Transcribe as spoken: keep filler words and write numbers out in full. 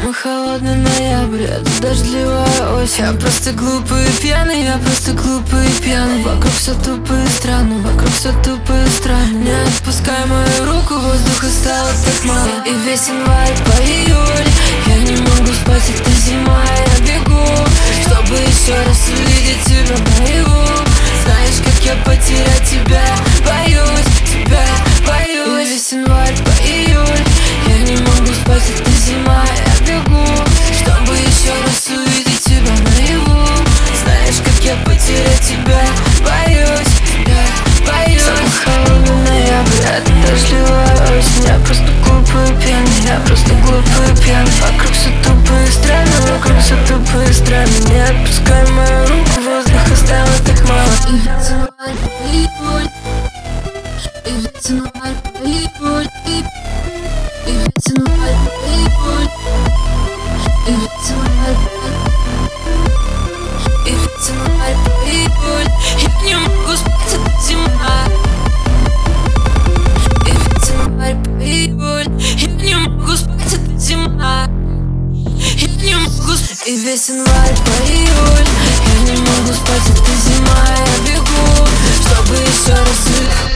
Самый холодный ноябрь, это дождливая осень. Я просто глупый и пьяный, я просто глупый и пьяный. Вокруг все тупые страны, вокруг все тупые страны. Не отпускай мою руку, воздуха стало так мало. И весь январь по июль я не могу спать, это зима, я бегу, чтобы еще раз увидеть тебя наяву. Знаешь, как я потерять тебя, боюсь тебя, боюсь. И весь январь по июль я не могу спать, это зима, я бегу, чтобы еще раз увидеть тебя наяву. Знаешь, как я потерять тебя, боюсь тебя, боюсь. Самый холодный ноябрь, это дождливая осень. Я просто глупый и пьяный, я просто глупый и пьяный. Вокруг все тупые страны, вокруг все тупые страны. Не отпускай мою руку, воздуха стало так мало. И ведь январь по июль, и ведь январь по июль, и ведь январь по июль, и ведь январь по и ведь январь по июль. Я не могу спать, это зима. И ведь январь по июль я не могу спать, это зима. Я не могу спать. И весь январь по июль я не могу спать, это зима. Я бегу, чтобы еще раз увидеть.